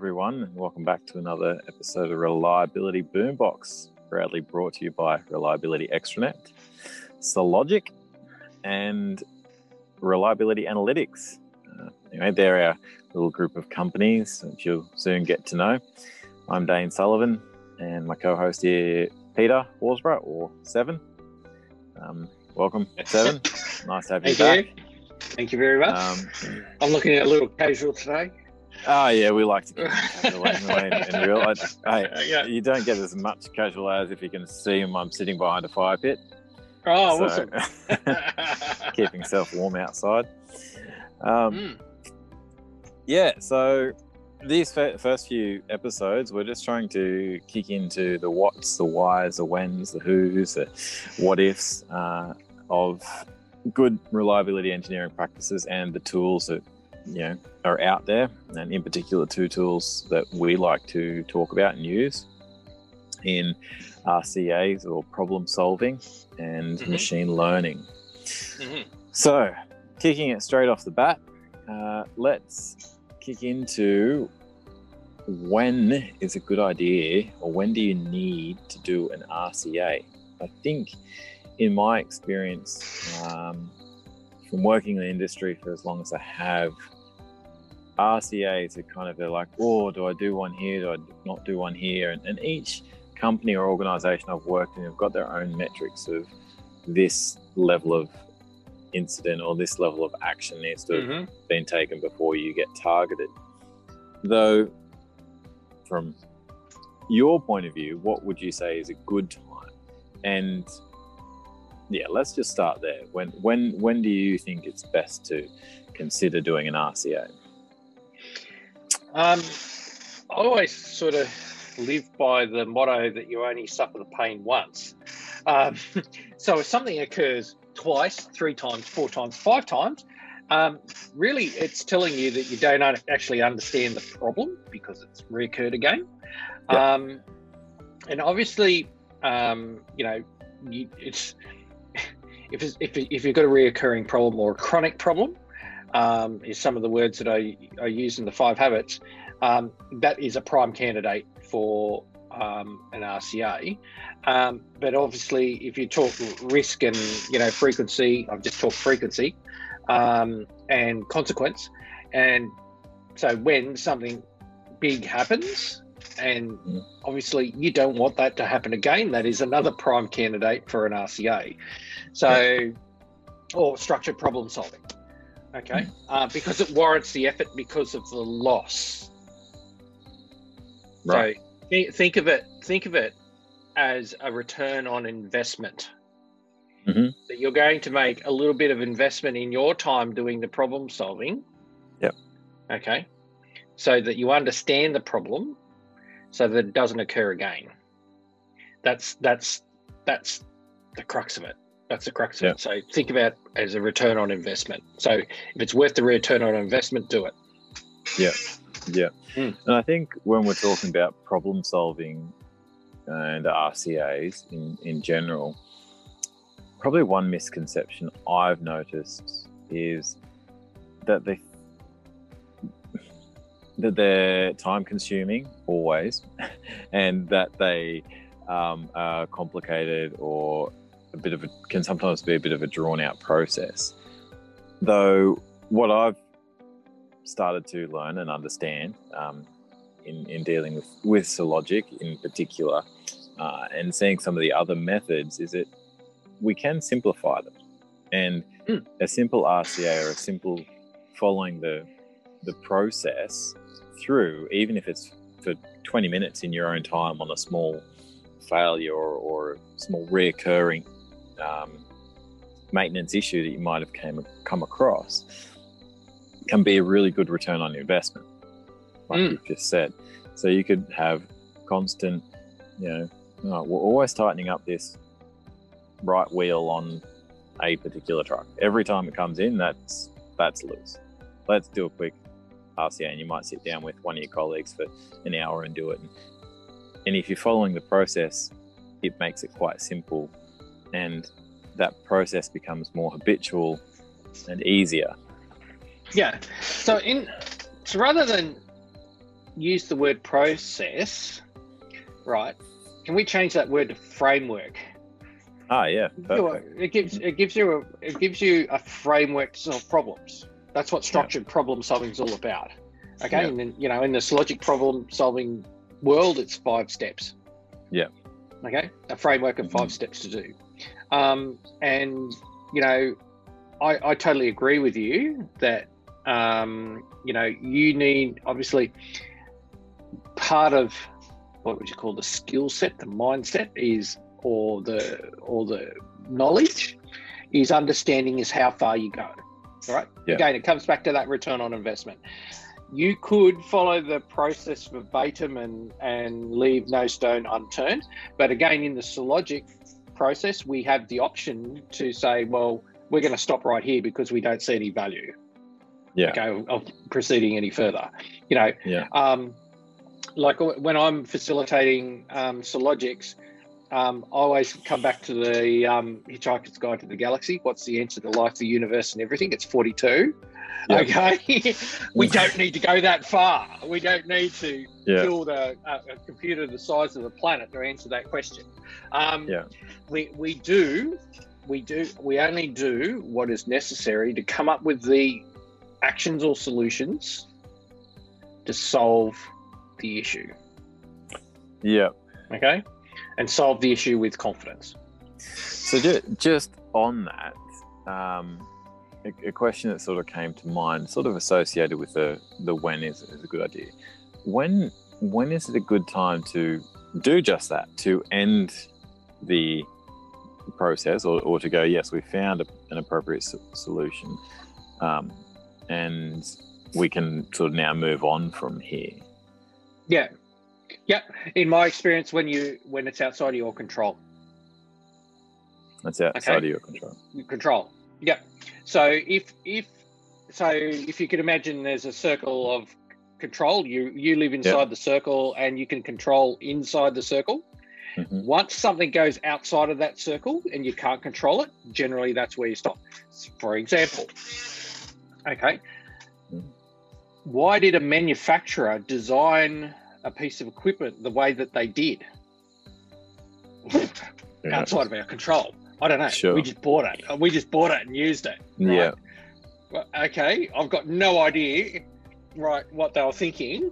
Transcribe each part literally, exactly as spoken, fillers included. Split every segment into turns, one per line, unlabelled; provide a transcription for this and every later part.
everyone, and welcome back to another episode of Reliability Boombox, proudly brought to you by Reliability Extranet, Sologic, and Reliability Analytics. Uh, anyway, they're our little group of companies which you'll soon get to know. I'm Dane Sullivan, and my co-host here, Peter Horsburgh, or Seven. Um, welcome, Seven. Nice to have you
Thank
back.
you. Thank you very much.
Um,
I'm looking at a little casual today.
Oh, yeah, we like to keep it casual anyway. In, in real, I, hey,
Yeah.
you don't get as much casual as if you can see him. I'm sitting behind a fire pit.
Oh,
So,
awesome.
keeping yourself warm outside. Um,
Mm.
Yeah, so these f- first few episodes, we're just trying to kick into the whats, the whys, the whens, the whos, the what ifs uh, of good reliability engineering practices and the tools that you know are out there, and in particular two tools that we like to talk about and use in R C As, or problem solving, and
Mhm.
machine learning.
Mhm.
So, kicking it straight off the bat, uh, let's kick into when is a good idea, or when do you need to do an R C A? I think, in my experience, um, from working in the industry for as long as I have, R C As are kind of, they're like, oh, do I do one here? Do I not do one here? And, and each company or organization I've worked in have got their own metrics of this level of incident or this level of action needs to have
Mhm.
been taken before you get targeted. Though, from your point of view, what would you say is a good time? And yeah, let's just start there. When when when do you think it's best to consider doing an R C A?
Um, I always sort of live by the motto that you only suffer the pain once. Um, so if something occurs twice, three times, four times, five times, um, really it's telling you that you don't un- actually understand the problem because it's reoccurred again.
Yep.
Um, and obviously, um, you know, you, it's if it's, if if you've got a reoccurring problem or a chronic problem, um, is some of the words that I I use in the five habits. Um, that is a prime candidate for um, an R C A. Um, but obviously, if you talk risk and you know frequency, I've just talked frequency um, and consequence, and so when something big happens, and obviously you don't want that to happen again, that is another prime candidate for an R C A. So, or structured problem solving, okay, uh, because it warrants the effort because of the loss.
Right.
So th- think of it. Think of it as a return on investment.
Mm-hmm.
That you're going to make a little bit of investment in your time doing the problem solving.
Yep.
Okay. So that you understand the problem, so that it doesn't occur again. That's that's that's the crux of it. That's the crux of
Yep.
it. So think about it as a return on investment. So if it's worth the return on investment, do it.
Yeah, yeah.
Mm.
And I think when we're talking about problem solving and R C As in, in general, probably one misconception I've noticed is that they that they're time consuming always, and that they um, are complicated, or a bit of a, can sometimes be a bit of a drawn out process. Though what I've started to learn and understand um, in, in dealing with, with Sologic in particular, uh, and seeing some of the other methods, is that we can simplify them. And
Mm.
a simple R C A, or a simple following the the process through, even if it's for twenty minutes in your own time on a small failure or, or a small reoccurring um, maintenance issue that you might have came, come across, can be a really good return on investment, like
Mm.
you've just said. So you could have constant, you know, oh, we're always tightening up this right wheel on a particular truck. Every time it comes in, that's that's loose. Let's do a quick R C A, and you might sit down with one of your colleagues for an hour and do it. And, and if you're following the process, it makes it quite simple, and that process becomes more habitual and easier.
Yeah. So in so rather than used the word process, right? Can we change that word to framework?
Ah, yeah, perfect.
It gives it gives you a it gives you a framework to solve problems. That's what structured yeah. problem solving is all about. Okay, yeah. and then you know, in this logic problem solving world, it's five steps.
Yeah.
Okay, a framework of five mm-hmm. steps to do. Um, and you know, I, I totally agree with you that um, you know, you need obviously part of what would you call the skill set, the mindset is, or the or the knowledge is understanding is how far you go. All right. Yeah. Again, it comes back to that return on investment. You could follow the process verbatim and, and leave no stone unturned. But again, in the Sologic process, we have the option to say, well, we're going to stop right here because we don't see any value.
Yeah.
Okay, of, of proceeding any further. You know,
yeah.
um, like when I'm facilitating um, Sologics, Um, I always come back to the um, Hitchhiker's Guide to the Galaxy. What's the answer to life, the universe, and everything? It's forty-two. Yep. Okay, we don't need to go that far. We don't need to yeah. build a, a computer the size of the planet to answer that question. Um,
yeah.
We we do we do we only do what is necessary to come up with the actions or solutions to solve the issue.
Yeah.
Okay. And solve the issue with confidence.
So just, just on that, um, a, a question that sort of came to mind, sort of associated with the, the when is, is a good idea. When when is it a good time to do just that, to end the process or, or to go, yes, we found a, an appropriate so- solution um, and we can sort of now move on from here?
Yeah. Yeah, in my experience, when you when it's outside of your control.
That's outside okay. of your control.
Control. Yeah. So if if so if you could imagine there's a circle of control, you you live inside yep. the circle and you can control inside the circle.
Mm-hmm.
Once something goes outside of that circle and you can't control it, generally that's where you stop. For example, okay, mm-hmm. why did a manufacturer design a piece of equipment the way that they did? Yeah. Outside of our control. I don't know.
Sure.
We just bought it. We just bought it and used it. Right?
Yeah.
Well, okay. I've got no idea, right, what they were thinking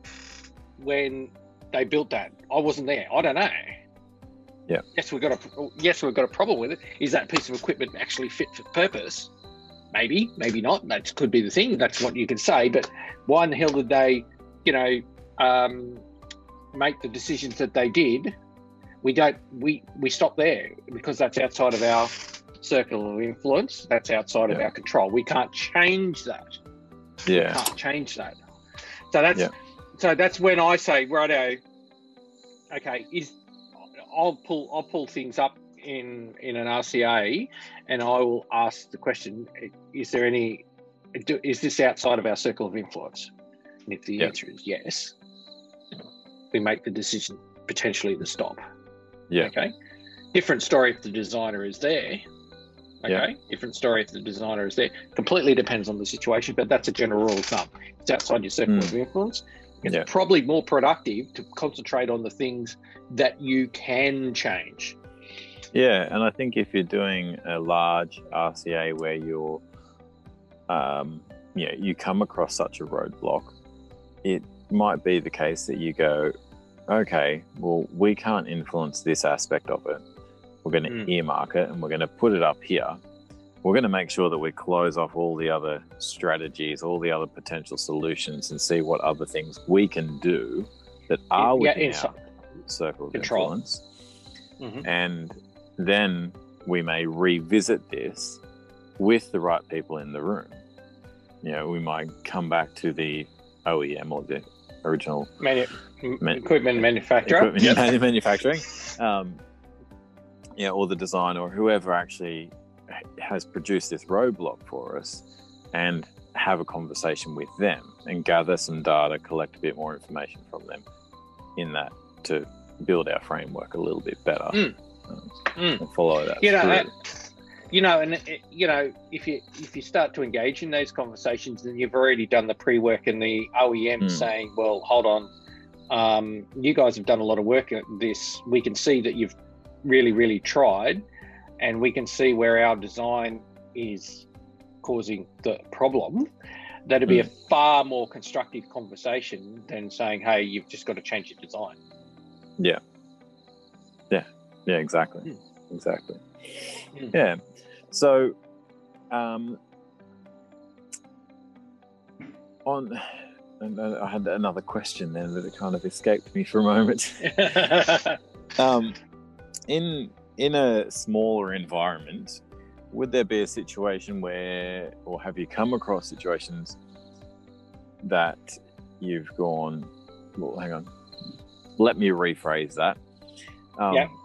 when they built that. I wasn't there. I don't know.
Yeah.
Yes, we've got a yes, we've got a problem with it. Is that piece of equipment actually fit for purpose? Maybe, maybe not. That could be the thing. That's what you can say. But why in the hell did they, you know, um, make the decisions that they did? We don't. We we stop there because that's outside of our circle of influence. That's outside yeah. of our control. We can't change that.
Yeah.
We can't change that. So that's
yeah.
so that's when I say, righto. Okay, is I'll pull I'll pull things up in in an R C A, and I will ask the question: is there any? Is this outside of our circle of influence? And if the
yeah.
answer is yes, we make the decision potentially to stop.
Yeah.
Okay. Different story if the designer is there. Okay.
Yeah.
Different story if the designer is there. Completely depends on the situation, but that's a general rule of thumb. It's outside your circle mm. of influence. It's
yeah.
probably more productive to concentrate on the things that you can change.
Yeah, and I think if you're doing a large R C A where you're, um, you know, you come across such a roadblock, it might be the case that you go, okay, well, we can't influence this aspect of it. We're going to mm. earmark it and we're going to put it up here. We're going to make sure that we close off all the other strategies, all the other potential solutions, and see what other things we can do that are
yeah,
within
inside.
our circle of
Control.
influence.
Mm-hmm.
And then we may revisit this with the right people in the room. You know, we might come back to the O E M or the original
Manu-
man-
equipment manufacturer,
equipment
yep.
manufacturing, um, yeah, or the designer or whoever actually has produced this roadblock for us, and have a conversation with them and gather some data, collect a bit more information from them in that to build our framework a little bit better.
Mm.
Um,
mm.
and follow that
you know,
through.
uh, you know, and it, you know, if you if you start to engage in those conversations, then you've already done the pre-work, and the O E M
Mm.
saying, "Well, hold on, um, you guys have done a lot of work at this. We can see that you've really, really tried, and we can see where our design is causing the problem." That'd be
Mm.
a far more constructive conversation than saying, "Hey, you've just got to change your design."
Yeah. Yeah. Yeah. Exactly.
Mm.
Exactly.
Mm.
Yeah. So, um, on, and I had another question then, but it kind of escaped me for a moment. um, in in a smaller environment, would there be a situation where, or have you come across situations that you've gone, well, hang on, let me rephrase that. Um,
Yeah.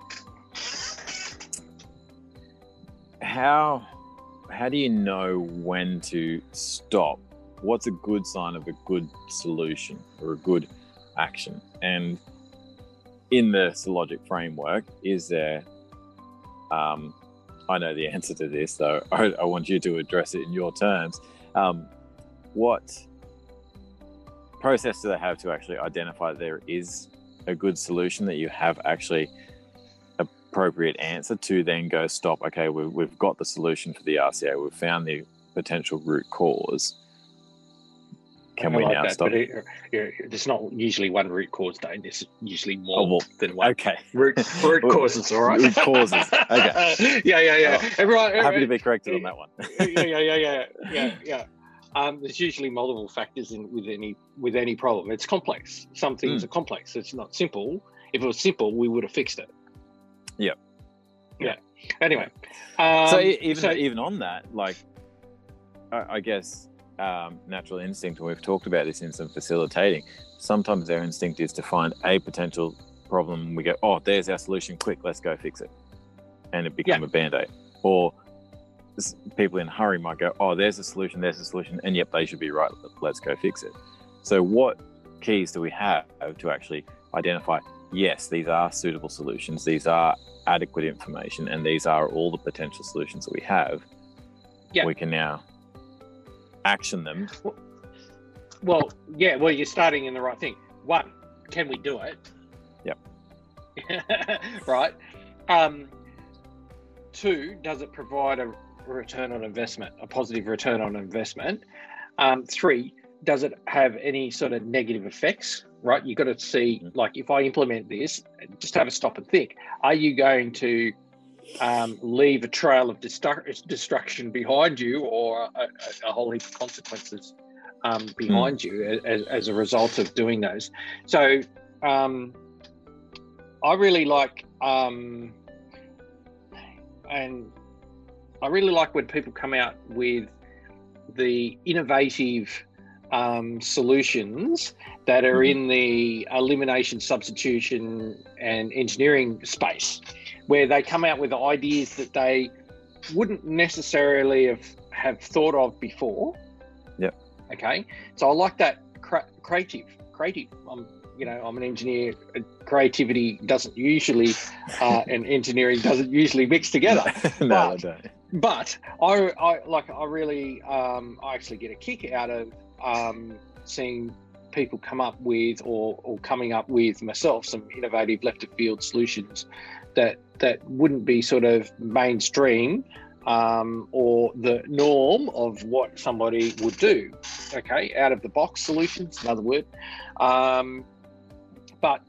How how do you know when to stop? What's a good sign of a good solution or a good action? And in the Sologic framework, is there, um, I know the answer to this, so I, I want you to address it in your terms. Um, what process do they have to actually identify there is a good solution, that you have actually appropriate answer to then go stop? Okay, we've, we've got the solution for the R C A. We've found the potential root cause. Can
I
we
like
now
that,
stop?
but it, it, there's not usually one root cause, Dane. There's usually more
Oh, well,
than one.
Okay.
Root, root causes, all right?
Root causes. Okay.
yeah, yeah, yeah.
Oh,
Everyone,
Happy to be corrected on that one.
yeah, yeah, yeah, yeah, yeah, yeah. Um, there's usually multiple factors in with any with any problem. It's complex. Some things
Mm.
are complex. It's not simple. If it was simple, we would have fixed it.
Yep.
Yeah. Anyway. Um,
so e- even
so-
even on that, like, I, I guess um, natural instinct, and we've talked about this in some facilitating, sometimes their instinct is to find a potential problem, and we go, oh, there's our solution, quick, let's go fix it. And it become
Yeah.
a Band-Aid. Or s- people in a hurry might go, oh, there's a solution, there's a solution, and yep, they should be right, let's go fix it. So what keys do we have to actually identify, yes, these are suitable solutions, these are adequate information, and these are all the potential solutions that we have?
Yeah.
We can now action them.
Well, yeah, well, you're starting in the right thing. One, can we do it?
Yep.
Right. Um, two, does it provide a return on investment, a positive return on investment? Um, three, does it have any sort of negative effects? Right. You've got to see, like, if I implement this, just have a stop and think. Are you going to um, leave a trail of destru- destruction behind you, or a, a whole heap of consequences um, behind mm. you as, as a result of doing those? So um, I really like, um, and I really like when people come out with the innovative um, solutions that are mm-hmm. in the elimination, substitution, and engineering space, where they come out with ideas that they wouldn't necessarily have, have thought of before.
Yeah.
Okay. So I like that cra- creative, creative. I'm, you know, I'm an engineer. Creativity doesn't usually, uh, and engineering doesn't usually mix together.
no,
but,
they don't.
But I, I like, I really, um, I actually get a kick out of um, seeing people come up with, or, or coming up with myself, some innovative left of field solutions that that wouldn't be sort of mainstream um, or the norm of what somebody would do. Okay, out of the box solutions, another word. Um, but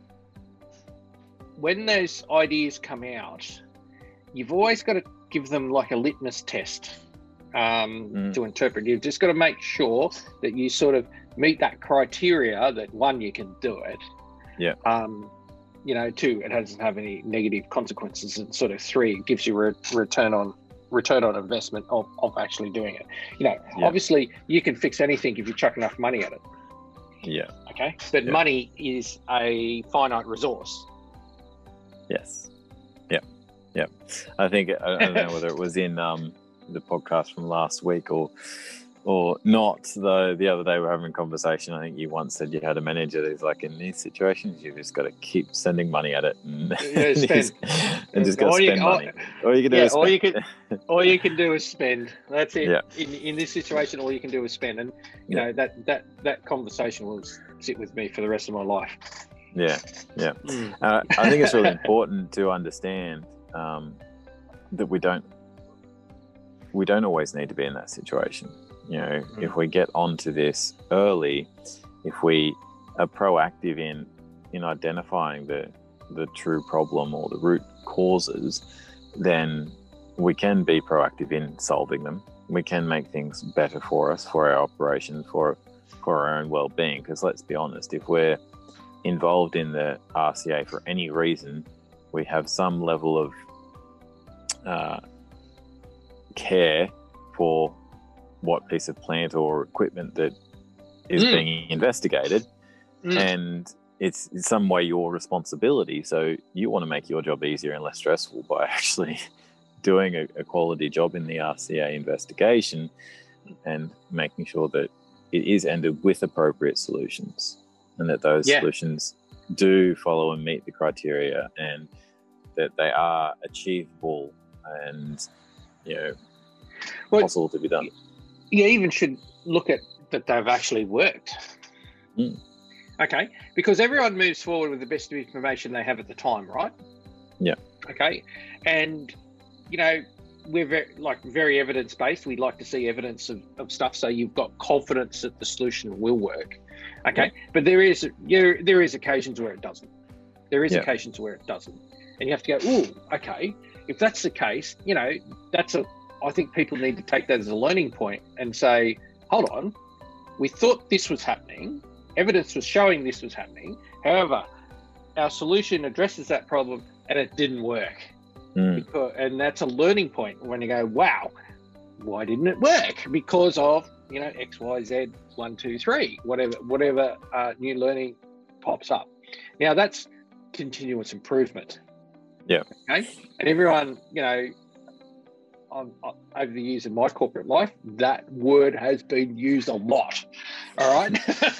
when those ideas come out, you've always got to give them like a litmus test um, mm. to interpret. You've just got to make sure that you sort of meet that criteria, that one, you can do it.
Yeah.
Um, you know, two, it doesn't have any negative consequences, and sort of three, it gives you a re- return on return on investment of, of actually doing it. You know, yeah. Obviously you can fix anything if you chuck enough money at it.
Yeah.
Okay. But yeah. money is a finite resource.
Yes. Yeah. Yeah. I think, I don't know whether it was in um, the podcast from last week or or not. Though the other day we were having a conversation. I think you once said you had a manager that's like, in these situations, you've just got to keep sending money at it and,
Yeah, spend.
and just got to
All you-
spend
all-
money. All you can do
Yeah,
is
all
spend.
you can all you can do is spend. That's it.
Yeah.
In in this situation, all you can do is spend, and you
Yeah.
know that that that conversation will sit with me for the rest of my life.
Yeah, yeah.
Mm.
Uh, I think it's really important to understand um, that we don't we don't always need to be in that situation. You know,
Mm.
if we get onto this early, if we are proactive in in identifying the the true problem or the root causes, then we can be proactive in solving them. We can make things better for us, for our operations, for for our own well-being. Because let's be honest, if we're involved in the R C A for any reason, we have some level of uh, care for what piece of plant or equipment that is
Mm.
being investigated,
Mm.
and it's in some way your responsibility. So you want to make your job easier and less stressful by actually doing a, a quality job in the R C A investigation and making sure that it is ended with appropriate solutions, and that those
Yeah.
solutions do follow and meet the criteria, and that they are achievable and, you know,
Well,
possible to be done.
you even should look at that they've actually worked.
Mm.
Okay, because everyone moves forward with the best information they have at the time, right?
Yeah.
Okay, and you know we're very, like very evidence based. We like to see evidence of, of stuff, so you've got confidence that the solution will work. Okay,
Yeah.
but there is there, there is occasions where it doesn't. There is
Yeah.
occasions where it doesn't, and you have to go, oh, okay. If that's the case, you know that's a. I think people need to take that as a learning point and say, hold on, we thought this was happening. Evidence was showing this was happening. However, our solution addresses that problem and it didn't work.
Mm.
Because, and that's a learning point when you go, wow, why didn't it work? Because of, you know, X, Y, Z, one, two, three, whatever, whatever uh, new learning pops up. Now that's continuous improvement.
Yeah.
Okay. And everyone, you know, on, on, over the years of my corporate life, that word has been used a lot. All right,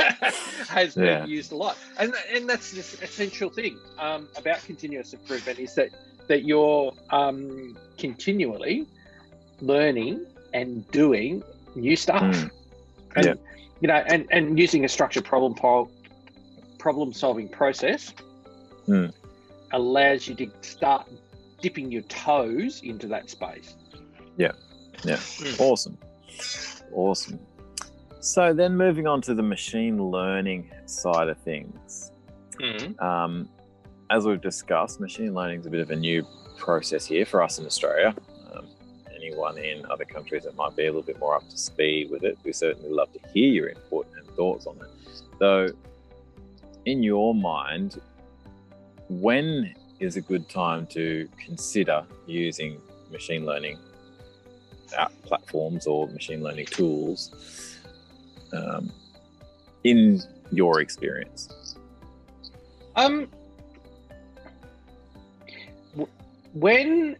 has been
Yeah.
used a lot, and and that's the essential thing um, about continuous improvement is that that you're um, continually learning and doing new stuff,
Mm.
and
Yeah.
you know, and and using a structured problem pro- problem solving process
Mm.
allows you to start dipping your toes into that space.
Yeah.
Mm.
Awesome. Awesome. So then moving on to the machine learning side of things.
Mm.
Um, as we've discussed, machine learning is a bit of a new process here for us in Australia. Um, anyone in other countries that might be a little bit more up to speed with it, we certainly love to hear your input and thoughts on it. So in your mind, when is a good time to consider using machine learning app platforms or machine learning tools um, in your experience?
Um, w- when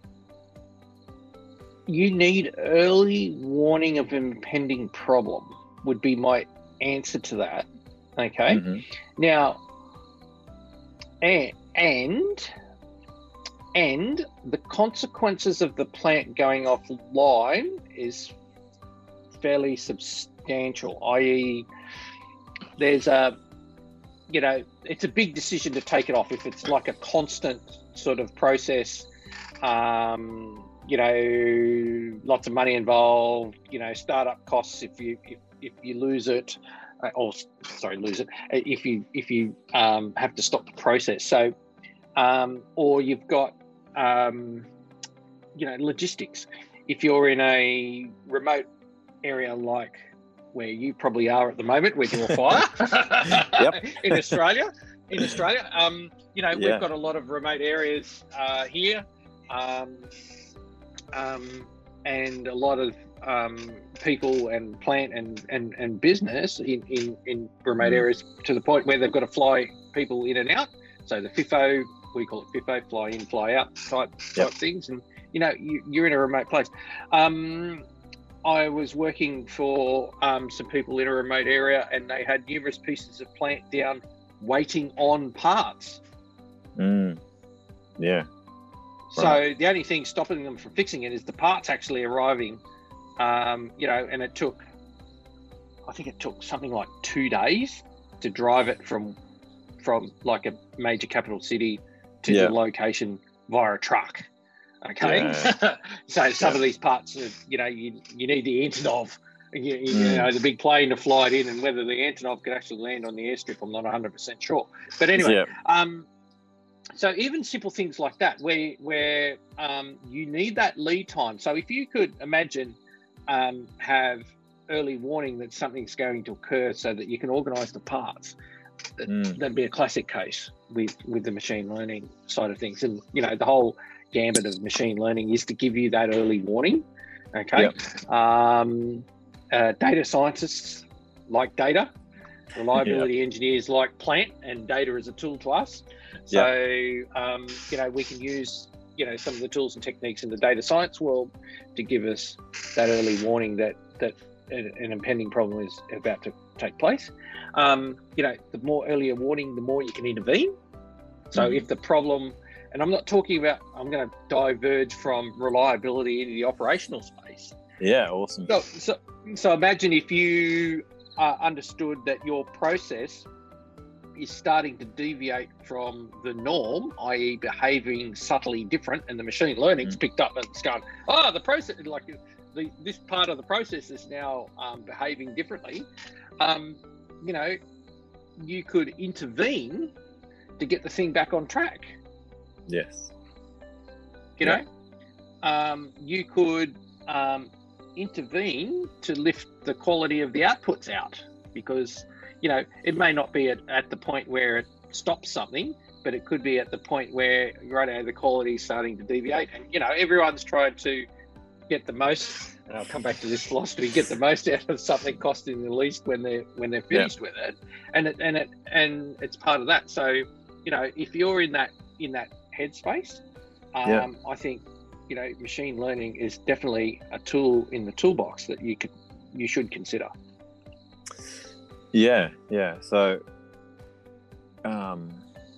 you need early warning of impending problem would be my answer to that. Okay.
Mhm.
Now, and and and the consequences of the plant going offline is fairly substantial. that is, there's a, you know, it's a big decision to take it off if it's like a constant sort of process. Um, you know, lots of money involved. You know, startup costs if you if, if you lose it, uh, or sorry, lose it if you if you um, have to stop the process. So, um, or you've got um, you know, logistics. If you're in a remote area like where you probably are at the moment with your fire
Yep.
in Australia, in Australia, um, you know,
Yeah.
we've got a lot of remote areas uh, here, um, um, and a lot of um, people and plant and, and, and business in, in, in remote
Mm.
areas to the point where they've got to fly people in and out. So the FIFO, we call it FIFO, fly in, fly out type type
Yep.
things, and you know, you, you're in a remote place. Um, I was working for um, some people in a remote area, and they had numerous pieces of plant down waiting on parts.
Mm. Yeah.
So
Right.
the only thing stopping them from fixing it is the parts actually arriving. Um, you know, and it took, I think it took something like two days to drive it from from like a major capital city to
Yeah.
the location via a truck. Okay,
Yeah.
so some
Yeah.
of these parts, are, you know, you you need the Antonov, you, you
Mm.
know, the big plane to fly it in, and whether the Antonov can actually land on the airstrip, I'm not one hundred percent sure. But anyway,
Yeah.
um, so even simple things like that, where where um, you need that lead time. So if you could imagine um, have early warning that something's going to occur, so that you can organise the parts, that,
Mm.
that'd be a classic case with with the machine learning side of things. And you know, the whole gambit of machine learning is to give you that early warning. Okay.
Yep.
Um, uh, data scientists like data, reliability engineers like plant, and data is a tool to us. So, um, you know, we can use, you know, some of the tools and techniques in the data science world to give us that early warning that that an, an impending problem is about to take place. Um, you know, the more earlier warning, the more you can intervene. So
Mhm.
if the problem, and I'm not talking about, I'm going to diverge from reliability into the operational space.
Yeah. Awesome.
So, so, so imagine if you uh, understood that your process is starting to deviate from the norm, that is behaving subtly different, and the machine learning's
Mm.
picked up and it's going, oh, the process, like the, this part of the process is now um, behaving differently. Um, you know, you could intervene to get the thing back on track.
Yes.
You
Yeah.
know, um, you could um, intervene to lift the quality of the outputs out, because, you know, it may not be at, at the point where it stops something, but it could be at the point where, right now, the quality is starting to deviate. And, you know, everyone's tried to get the most, and I'll come back to this philosophy, get the most out of something costing the least when they're when they're
Yeah.
finished with it. And it and it and it's part of that. So, you know, if you're in that in that headspace, um,
Yeah.
I think, you know, machine learning is definitely a tool in the toolbox that you could you should consider.
Yeah. Yeah. So, um,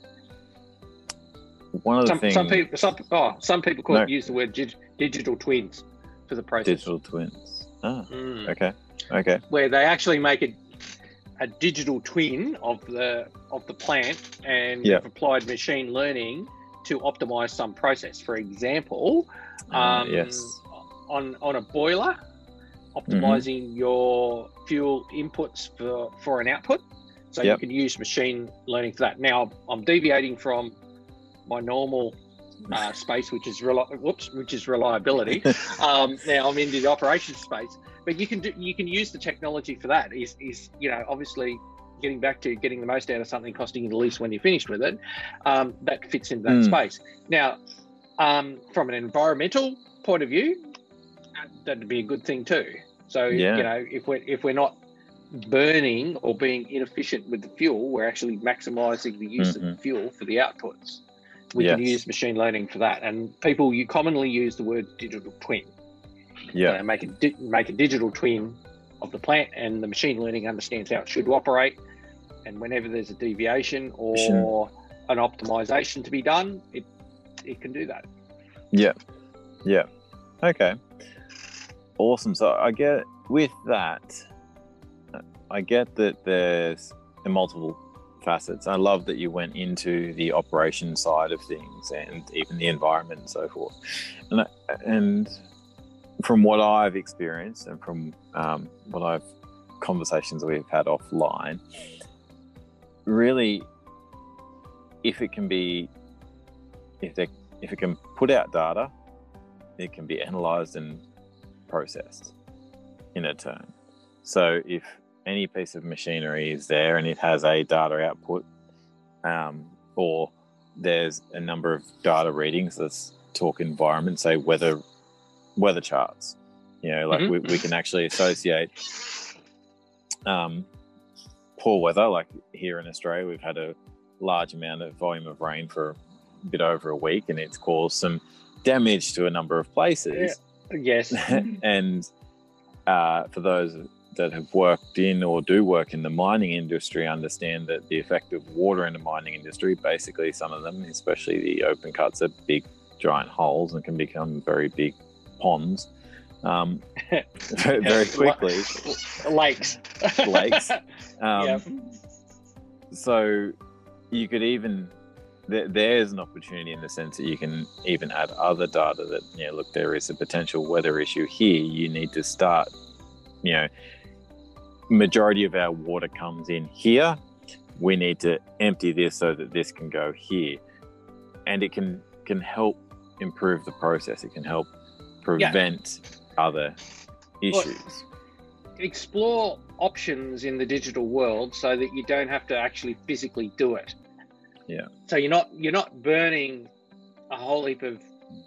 one of the
Some
things.
some people some oh some people call
No.
use the word dig, digital twins for the process.
Digital twins. Ah.
Mm.
Okay. Okay.
Where they actually make a a digital twin of the of the plant, and
Yeah.
have applied machine learning to optimize some process. For example,
Ah,
um,
yes.
on on a boiler, optimizing your fuel inputs for for an output. So
Yep.
you can use machine learning for that. Now I'm deviating from my normal uh, space, which is reli- whoops, which is reliability. Um, now I'm into the operations space, but you can do, you can use the technology for that. Is is you know, obviously getting back to getting the most out of something, costing you the least when you're finished with it. Um, that fits into that
Mm.
space. Now, um, from an environmental point of view, that'd be a good thing too. So
Yeah.
you know, if we're if we're not burning or being inefficient with the fuel, we're actually maximizing the use of
Mhm.
the fuel for the outputs. We can
Yes.
use machine learning for that. And people, you commonly use the word digital twin.
Yeah.
Uh, make a di- make a digital twin of the plant, and the machine learning understands how it should operate. And whenever there's a deviation or an optimization to be done, it it can do that.
Yeah. Yeah. Okay. Awesome. So I get with that, I get that there's multiple facets. I love that you went into the operation side of things and even the environment and so forth. And, I- and from what I've experienced and from um, what I've conversations we've had offline, really, if it can be, if they, if it can put out data, it can be analyzed and processed in a turn. So if any piece of machinery is there and it has a data output, um, or there's a number of data readings, let's talk environment, say weather weather charts, you know, like
Mhm.
we, we can actually associate um, poor weather, like here in Australia we've had a large amount of volume of rain for a bit over a week, and it's caused some damage to a number of places.
Yes.
And uh, for those that have worked in or do work in the mining industry, understand that the effect of water in the mining industry, basically some of them, especially the open cuts, are big giant holes and can become very big ponds um, very quickly.
Lakes.
Lakes. Um,
Yep.
So you could even, there, there's an opportunity in the sense that you can even add other data that, you know, look, there is a potential weather issue here. You need to start, you know, majority of our water comes in here. We need to empty this so that this can go here. And it can, can help improve the process. It can help prevent yeah. other issues.
Well, explore options in the digital world so that you don't have to actually physically do it.
Yeah.
So you're not you're not burning a whole heap of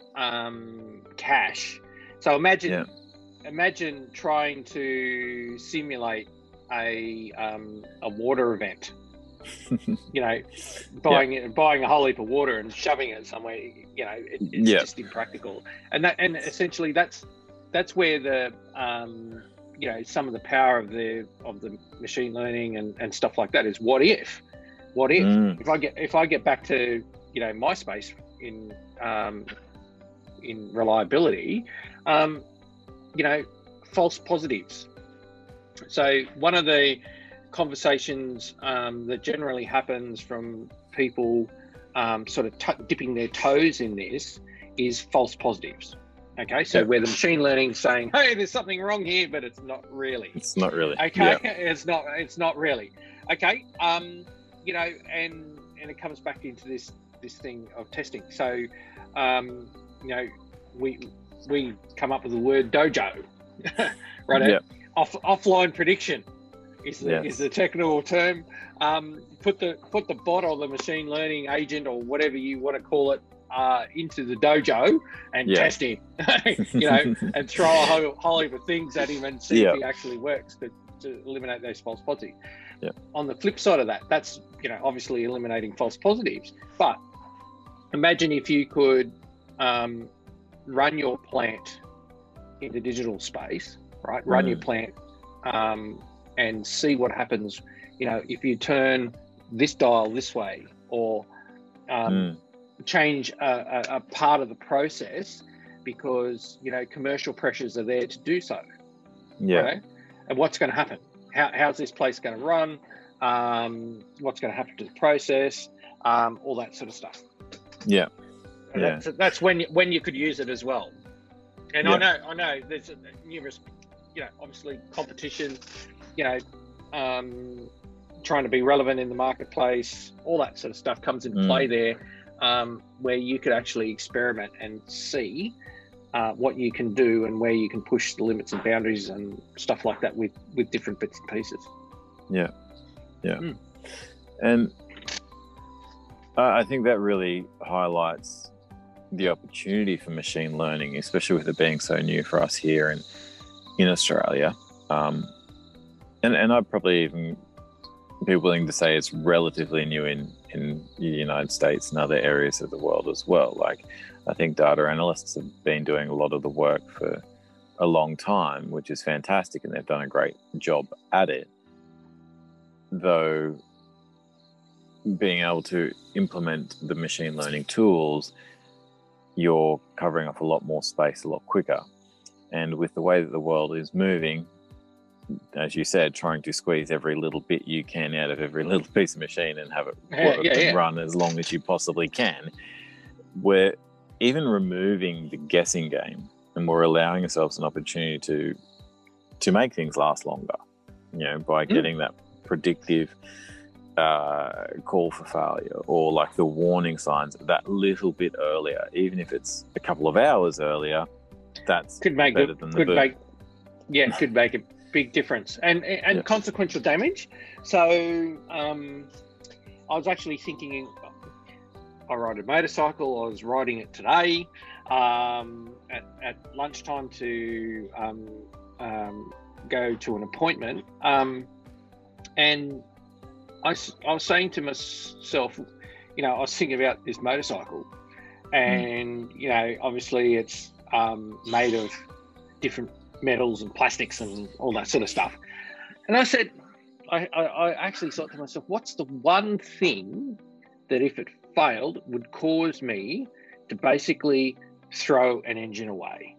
um, cash. So imagine yeah. imagine trying to simulate a um, a water event. You know, buying yeah. buying a whole heap of water and shoving it somewhere. You know, it, it's yeah. just impractical. And that and essentially that's that's where the um, you know, some of the power of the of the machine learning and, and stuff like that is what if, what if mm. if I get if I get back to, you know, my space in um, in reliability, um, you know, false positives. So one of the conversations um, that generally happens from people um, sort of t- dipping their toes in this is false positives. Okay, so yep. where the machine learning saying, "Hey, there's something wrong here," but it's not really.
It's not really.
Okay,
yep.
it's not. It's not really. Okay, um, you know, and and it comes back into this this thing of testing. So, um, you know, we we come up with the word dojo, right?
Yep.
Off offline prediction is the
yes.
is the technical term. Um, put the put the bot or the machine learning agent or whatever you want to call it. Uh, into the dojo and yeah. test him, you know, and throw a whole, whole heap of things at him and see yeah. if he actually works to, to eliminate those false positives.
Yeah.
On the flip side of that, that's, you know, obviously eliminating false positives. But imagine if you could um, run your plant in the digital space, right? Run mm. your plant um, and see what happens, you know, if you turn this dial this way or um, mm. change a, a, a part of the process because, you know, commercial pressures are there to do so.
Yeah.
Right? And what's going to happen? How, how's this place going to run? Um, what's going to happen to the process? Um, all that sort of stuff.
Yeah.
And
yeah.
That's, that's when you, when you could use it as well. And
yeah.
I know, I know there's numerous, you know, obviously competition, you know, um, trying to be relevant in the marketplace, all that sort of stuff comes into mm. play there. Um, where you could actually experiment and see uh, what you can do and where you can push the limits and boundaries and stuff like that with, with different bits and pieces.
Yeah, yeah.
Mm.
And I think that really highlights the opportunity for machine learning, especially with it being so new for us here in, in Australia. Um, and, and I'd probably even be willing to say it's relatively new in, in the United States and other areas of the world as well. Like, I think data analysts have been doing a lot of the work for a long time, which is fantastic, and they've done a great job at it. Though being able to implement the machine learning tools, you're covering up a lot more space a lot quicker. And with the way that the world is moving, as you said, trying to squeeze every little bit you can out of every little piece of machine and have it work
yeah, yeah,
and
yeah.
run as long as you possibly can, we're even removing the guessing game, and we're allowing ourselves an opportunity to to make things last longer, you know, by getting mm. that predictive uh, call for failure, or like the warning signs that little bit earlier, even if it's a couple of hours earlier. That's
could make
better
it,
than the
could
boom.
make yeah could make a big difference and and
yeah.
consequential damage. So um, I was actually thinking, I ride a motorcycle. I was riding it today um, at, at lunchtime to um, um, go to an appointment, um, and I, I was saying to myself, you know, I was thinking about this motorcycle, and mm. you know, obviously it's um, made of different metals and plastics and all that sort of stuff. And I said, I, I, I actually thought to myself, what's the one thing that if it failed would cause me to basically throw an engine away?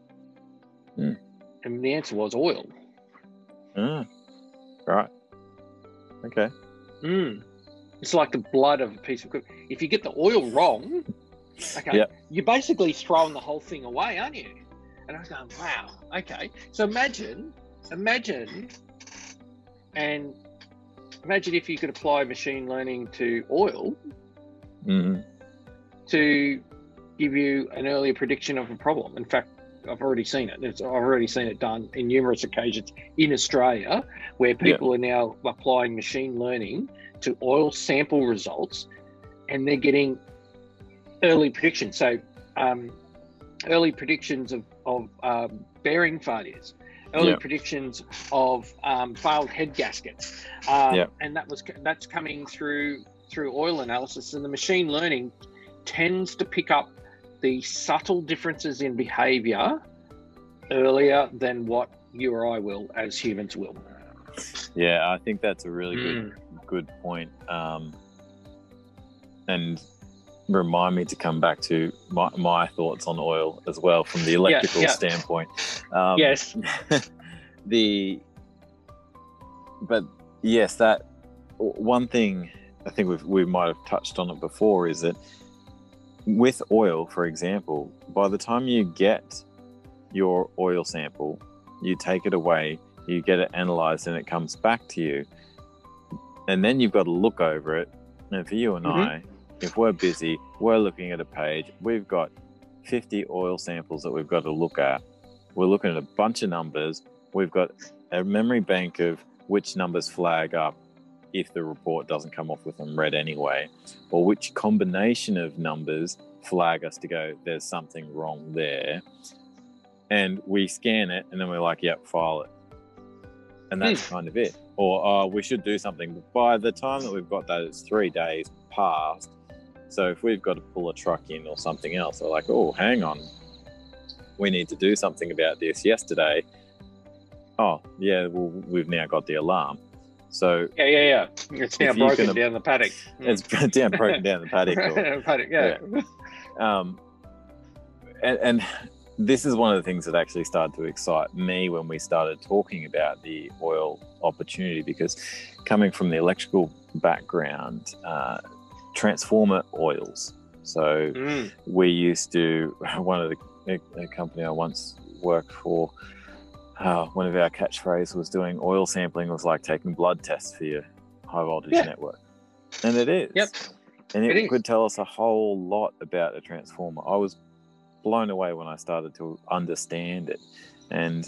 Mm.
And the answer was oil.
Mm. Right. Okay.
Mm. It's like the blood of a piece of equipment. If you get the oil wrong, okay,
Yep.
you're basically throwing the whole thing away, aren't you? And I was going, wow, okay. So imagine, imagine, and imagine if you could apply machine learning to oil
Mm-hmm.
to give you an earlier prediction of a problem. In fact, I've already seen it. It's, I've already seen it done in numerous occasions in Australia, where people yeah. are now applying machine learning to oil sample results, and they're getting early predictions. So um, early predictions of, of um, bearing failures, early yeah. predictions of um, failed head gaskets, um, yeah. and that was that's coming through through oil analysis. And the machine learning tends to pick up the subtle differences in behavior earlier than what you or I will as humans will.
Yeah, I think that's a really
Mm.
good good point. Um, and remind me to come back to my, my thoughts on oil as well from the electrical
Yeah, yeah.
standpoint. Um,
Yes.
the but yes, that one thing I think we've, we might have touched on it before is that with oil, for example, by the time you get your oil sample, you take it away, you get it analyzed, and it comes back to you. And then you've got to look over it. And for you and
Mhm.
I, if we're busy, we're looking at a page, we've got fifty oil samples that we've got to look at. We're looking at a bunch of numbers. We've got a memory bank of which numbers flag up if the report doesn't come off with them red anyway, or which combination of numbers flag us to go, there's something wrong there. And we scan it, and then we're like, yep, file it. And that's kind of it. Or, oh, we should do something. But by the time that we've got that, it's three days past. So if we've got to pull a truck in or something else, we're like, oh, hang on. We need to do something about this yesterday. Oh, yeah, well, we've now got the alarm. So
Yeah, yeah, yeah. It's now
if you
broken
can-
down the paddock.
it's down, broken down the paddock. Or,
paddock, yeah.
Um, and, and this is one of the things that actually started to excite me when we started talking about the oil opportunity, because coming from the electrical background, uh, transformer oils. So
Mm.
we used to, one of the a, a company I once worked for, uh, one of our catchphrases was doing oil sampling was like taking blood tests for your high voltage
Yeah.
network. And it is.
Yep.
And it,
It is.
could tell us a whole lot about a transformer. I was blown away when I started to understand it and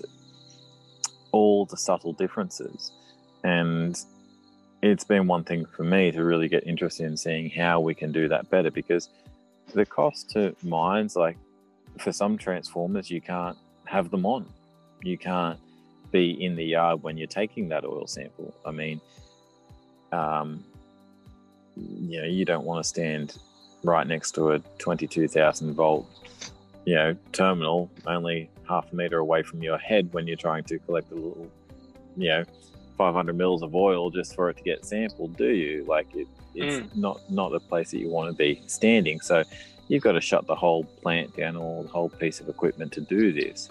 all the subtle differences. And it's been one thing for me to really get interested in seeing how we can do that better, because the cost to mines, like for some transformers, you can't have them on. You can't be in the yard when you're taking that oil sample. I mean, um, you know, you don't want to stand right next to a twenty-two thousand volt, you know, terminal only half a meter away from your head when you're trying to collect a little, you know, five hundred mils of oil just for it to get sampled, do you? Like it, it's
Mm.
not, not a place that you want to be standing. So you've got to shut the whole plant down or the whole piece of equipment to do this.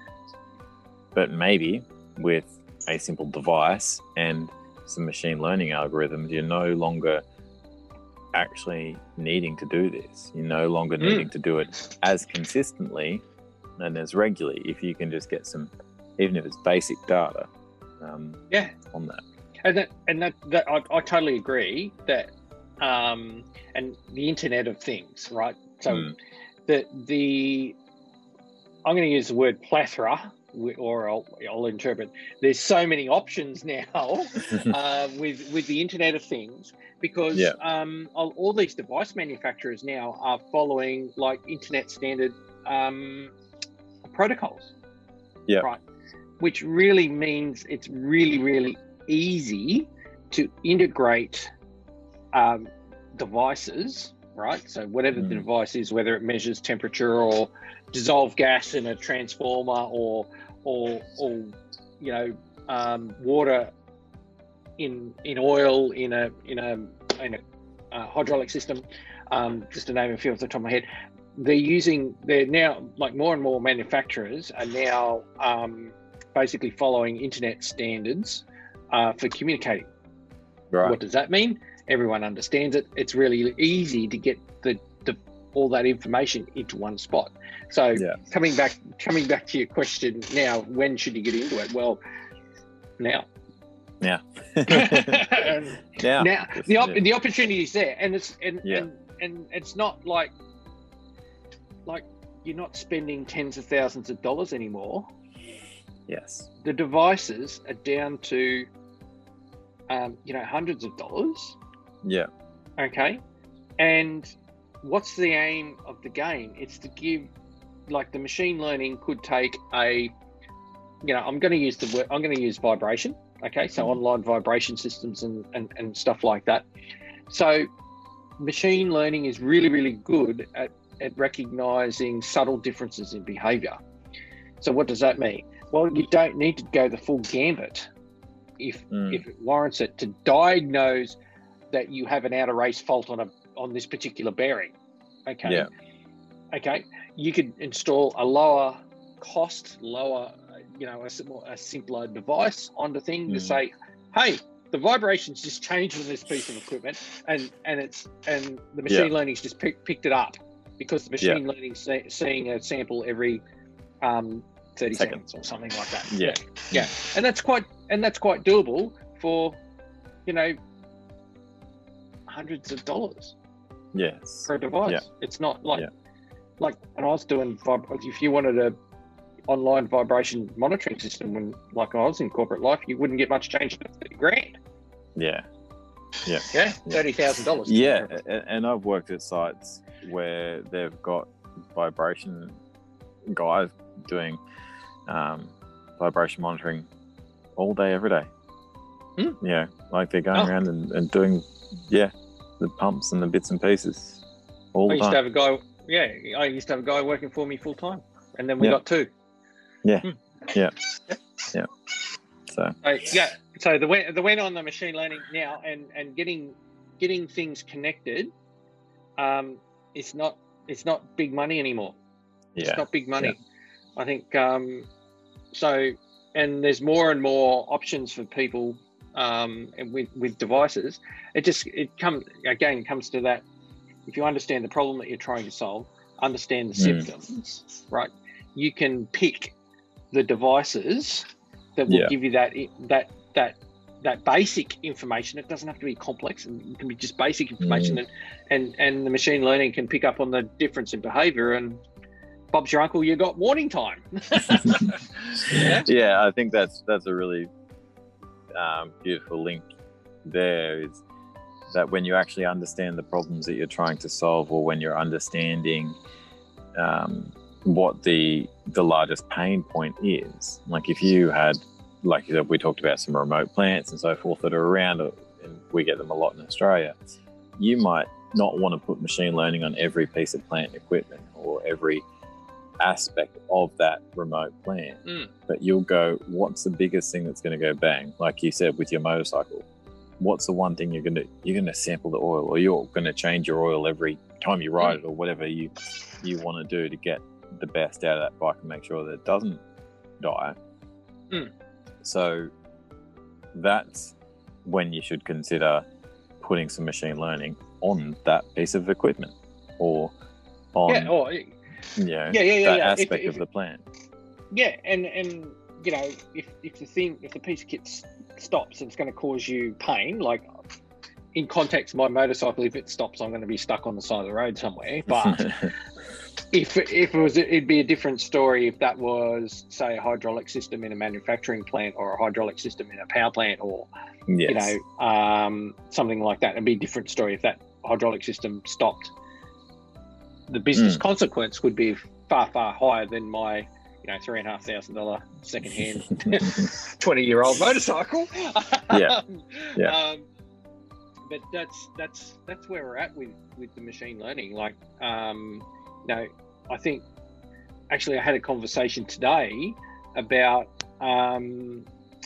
But maybe with a simple device and some machine learning algorithms, you're no longer actually needing to do this. You're no longer
Mm.
needing to do it as consistently and as regularly if you can just get some, even if it's basic data um,
Yeah.
on that.
And that, and that, that I, I totally agree that, um, and the Internet of Things, right? So
Mm.
the the I'm going to use the word plethora, or I'll, I'll interpret. There's so many options now uh, with with the Internet of Things, because
Yeah.
um, all, all these device manufacturers now are following like Internet standard um, protocols.
Yeah.
Right. Which really means it's really, really easy to integrate um, devices, right? So whatever
Mm.
the device is, whether it measures temperature or dissolved gas in a transformer, or or or you know um, water in in oil in a in a in a uh, hydraulic system, um, just to name a few off the top of my head. They're using, they're now, like more and more manufacturers are now um, basically following internet standards uh, for communicating.
Right.
What does that mean? Everyone understands it. It's really easy to get the, the all that information into one spot. So
Yeah.
coming back coming back to your question now, when should you get into it? Well, now.
Yeah.
now,
now
the op-
yeah.
the opportunity is there, and it's and,
Yeah.
and and it's not like like you're not spending tens of thousands of dollars anymore.
Yes.
The devices are down to um, you know hundreds of dollars.
Yeah.
Okay, and what's the aim of the game? It's to give, like, the machine learning could take a, you know, I'm going to use the word, I'm going to use vibration. Okay, so
Mm.
online vibration systems and, and, and stuff like that. So machine learning is really, really good at, at recognizing subtle differences in behavior. So what does that mean? Well, you don't need to go the full gambit if
Mm.
if it warrants it to diagnose that you have an outer race fault on a on this particular bearing. Okay.
Yeah.
Okay. You could install a lower cost, lower, you know, a, sim- a simpler device on the thing to
Mm.
say, hey, the vibrations just changed on this piece of equipment, and and it's and the machine
Yeah.
learning's just pick, picked it up because the machine learning's see, seeing a sample every um, thirty
Second.
seconds or something like that.
Yeah.
Yeah, and that's quite and that's quite doable for, you know, hundreds of dollars
Yes.
per device.
Yeah.
It's not like
Yeah.
like when I was doing vib- if you wanted a online vibration monitoring system when like I was in corporate life, you wouldn't get much change for thirty grand.
Yeah.
Yeah,
Yeah.
thirty thousand dollars.
Yeah, a- and I've worked at sites where they've got vibration guys doing um, vibration monitoring all day, every day.
Hmm.
Yeah, like they're going
Oh.
around and, and doing, yeah, the pumps and the bits and pieces all
I
the
used to
time.
have a guy. Yeah, I used to have a guy working for me full time, and then we
Yeah.
got two.
Yeah,
Hmm.
yeah, yeah. So
So, yeah. So the went the went on the machine learning now, and and getting getting things connected, um, it's not it's not big money anymore. It's
yeah,
not big money. I think um, so, and there's more and more options for people um, and with with devices. It just it comes again comes to that. If you understand the problem that you're trying to solve, understand the
Mm.
symptoms, right? You can pick the devices that will
Yeah.
give you that that that that basic information. It doesn't have to be complex, and it can be just basic information,
Mm.
and, and and the machine learning can pick up on the difference in behavior. And Bob's your uncle, you got warning time. Yeah.
yeah, I think that's that's a really um, beautiful link there, is that when you actually understand the problems that you're trying to solve, or when you're understanding um, what the the largest pain point is, like if you had, like you said, we talked about some remote plants and so forth that are around, and we get them a lot in Australia, you might not want to put machine learning on every piece of plant equipment or every aspect of that remote plant,
Mm.
but you'll go, what's the biggest thing that's going to go bang? Like you said with your motorcycle, what's the one thing you're going to you're going to sample the oil, or you're going to change your oil every time you ride it, or whatever you you want to do to get the best out of that bike and make sure that it doesn't die.
Mm.
So that's when you should consider putting some machine learning on that piece of equipment, or on
Yeah, or
you know,
yeah, yeah, yeah,
that
yeah. If-
aspect
if-
of the plant.
yeah, and and you know, if if the thing, if the piece of kit s- stops, it's going to cause you pain. Like in context, my motorcycle, if it stops, I'm going to be stuck on the side of the road somewhere. But if if it was, it'd be a different story if that was, say, a hydraulic system in a manufacturing plant, or a hydraulic system in a power plant, or
yes.
you know, um, something like that. It'd be a different story if that hydraulic system stopped. The business
Mm.
consequence would be far, far higher than my, you know, three and a half thousand dollar secondhand twenty year old motorcycle.
Yeah. Yeah.
Um, but that's that's that's where we're at with with the machine learning. Like, um, you know, I think actually I had a conversation today about um,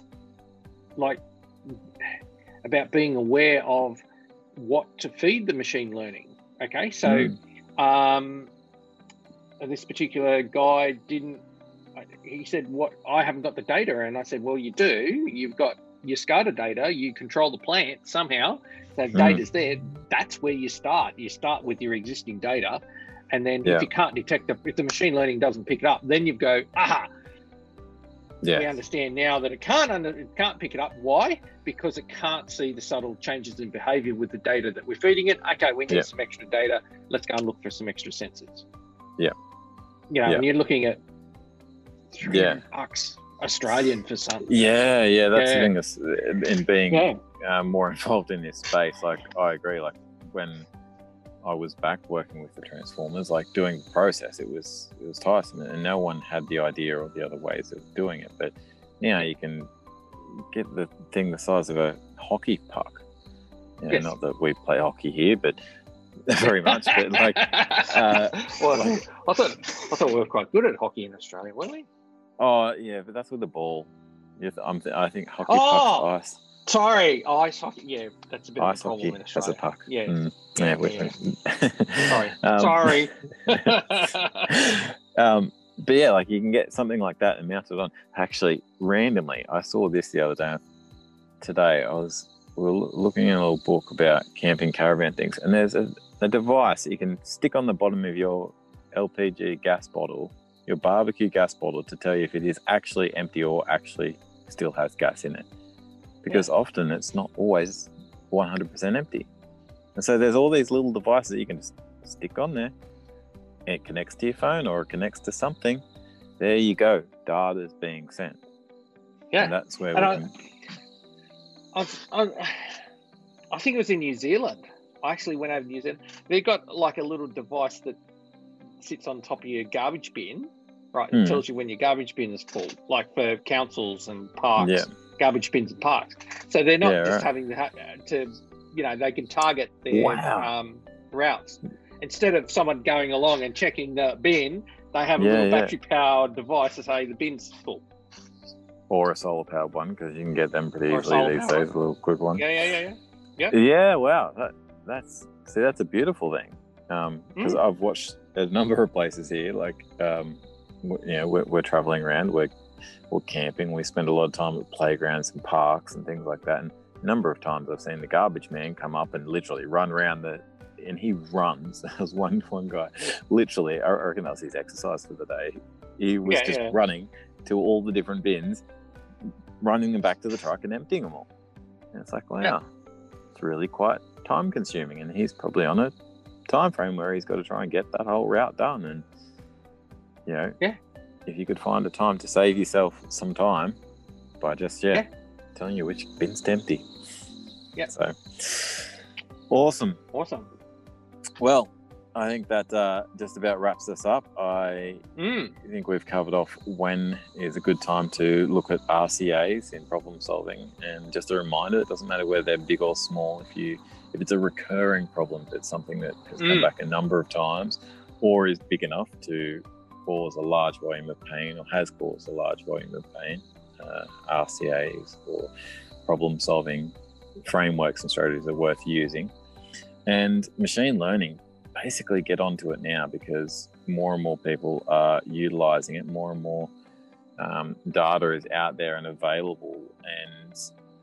like about being aware of what to feed the machine learning. Okay, so mm. um, this particular guy didn't. He said, "What? I haven't got the data," and I said, "Well, you do. You've got your SCADA data. You control the plant somehow. So mm. data's there. That's where you start. You start with your existing data, and then yeah. if you can't detect the, if the machine learning doesn't pick it up, then you go, aha." Yeah. We understand now that it can't under, it can't pick it up. Why? Because it can't see the subtle changes in behavior with the data that we're feeding it. Okay, we need yeah. some extra data. Let's go and look for some extra sensors.
Yeah.
You know,
yeah.
and you're looking at three hundred yeah. bucks Australian for some.
Yeah, yeah, that's yeah. the thing. In being yeah. uh, more involved in this space, like I agree. Like when I was back working with the Transformers, like doing the process, it was it was tiresome, and no one had the idea or the other ways of doing it. But now you can get the thing the size of a hockey puck. You know, yes. Not that we play hockey here, but very much. But like, uh,
well, like, I thought I thought we were quite good at hockey in Australia, weren't we?
Oh yeah, but that's with the ball. Yes, I'm th- I think hockey
oh,
puck's ice.
Sorry, ice hockey. Yeah, that's a bit
ice
of a problem
hockey
in Australia.
As a puck.
Yeah,
mm.
yeah,
yeah,
yeah. Sorry, um,
sorry. um, but yeah, like you can get something like that and mount it on. Actually, randomly, I saw this the other day. Today, I was we were looking in a little book about camping caravan things, and there's a, a device that you can stick on the bottom of your L P G gas bottle, your barbecue gas bottle, to tell you if it is actually empty or actually still has gas in it. Because yeah. often it's not always one hundred percent empty. And so there's all these little devices that you can just stick on there. It connects to your phone or it connects to something. There you go. Data's being sent.
Yeah.
And that's where
and
we
I,
can...
I, I, I think it was in New Zealand. I actually went over to New Zealand. They've got like a little device that sits on top of your garbage bin, right? It mm. tells you when your garbage bin is full, like for councils and parks.
Yeah.
Garbage bins and parks, so they're not
yeah,
just
right.
having to, to, you know, they can target their
wow.
um, routes instead of someone going along and checking the bin. They have a
yeah,
little
yeah.
battery powered device to say the bin's full,
or a solar powered one, because you can get them pretty easily these days. A little quick one.
Yeah, yeah, yeah, yeah.
Yeah. Yeah. Wow. That, that's see, that's a beautiful thing. Um, because mm. I've watched a number of places here. Like, um, you know, we're, we're traveling around. We're Or camping, we spend a lot of time at playgrounds and parks and things like that. And a number of times I've seen the garbage man come up and literally run around the, and he runs. There was one one guy, literally, I reckon that was his exercise for the day. He was
yeah,
just
yeah.
running to all the different bins, running them back to the truck and emptying them all. And it's like, wow, yeah. it's really quite time consuming. And he's probably on a time frame where he's got to try and get that whole route done. And, you know,
yeah.
if you could find a time to save yourself some time by just, yeah,
yeah.
telling you which bin's empty.
Yeah.
So, awesome.
Awesome.
Well, I think that uh, just about wraps us up. I
mm.
think we've covered off when is a good time to look at R C As in problem solving. And just a reminder, it doesn't matter whether they're big or small. If you if it's a recurring problem, if it's something that has
mm.
come back a number of times or is big enough to cause a large volume of pain or has caused a large volume of pain, uh, R C As or problem-solving frameworks and strategies are worth using. And machine learning, basically get onto it now because more and more people are utilising it. More and more um, data is out there and available, and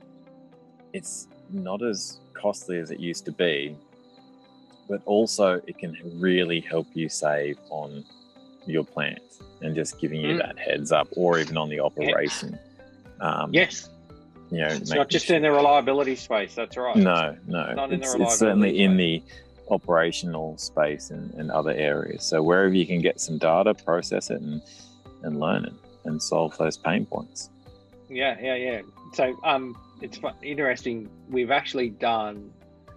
it's not as costly as it used to be, but also it can really help you save on your plans and just giving you mm. that heads up, or even on the operation. Um,
yes.
You know,
it's not just sure. in the reliability space. That's right.
No, no.
Not
it's,
in the
it's certainly
space.
in the operational space and, and other areas. So wherever you can get some data, process it and, and learn it and solve those pain points.
Yeah, yeah, yeah. So um, it's fun, interesting. We've actually done,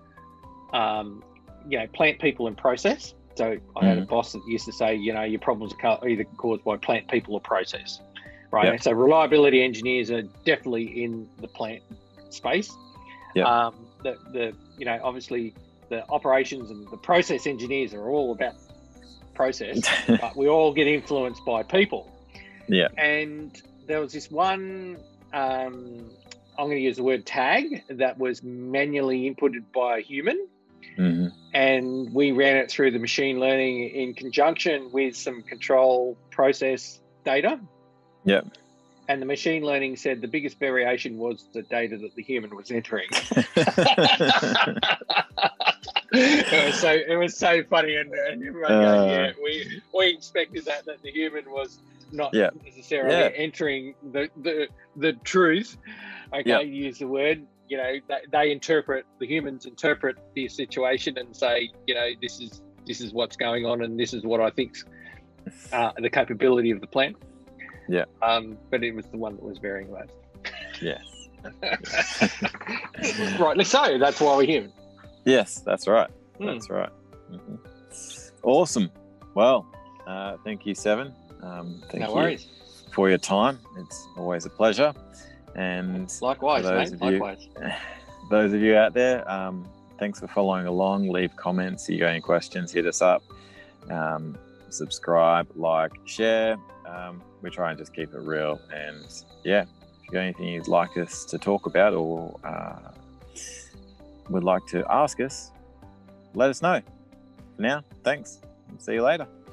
um, you know, plant, people, and process. So I had mm. a boss that used to say, you know, your problems are either caused by plant, people, or process, right?
Yep.
So reliability engineers are definitely in the plant space.
Yep.
Um, the the you know, obviously the operations and the process engineers are all about process, but we all get influenced by people.
Yeah.
And there was this one, um, I'm going to use the word tag, that was manually inputted by a human.
Mm-hmm.
And we ran it through the machine learning in conjunction with some control process data.
Yep.
And the machine learning said the biggest variation was the data that the human was entering. It was so it was so funny, and, and everyone
Uh,
goes, yeah, we we expected that that the human was not
Yeah.
necessarily
Yeah.
entering the, the the truth. Okay,
Yeah.
use the word. You know, they, they interpret, the humans interpret the situation and say, you know, this is this is what's going on, and this is what I think's uh, the capability of the plan.
Yeah.
Um, but it was the one that was varying most.
Yes.
Rightly so. That's why we're human.
Yes, that's right.
Hmm.
That's right. Mhm. Awesome. Well, uh, thank you, Seven. Um, thank
No
you
worries.
for your time. It's always a pleasure. And
Likewise,
for those
mate.
of you-
Likewise.
those of you out there, um, thanks for following along. Leave comments. If you got any questions, hit us up. Um, subscribe, like, share. Um, we try and just keep it real. And yeah, if you got anything you'd like us to talk about or uh, would like to ask us, let us know. For now, thanks. See you later.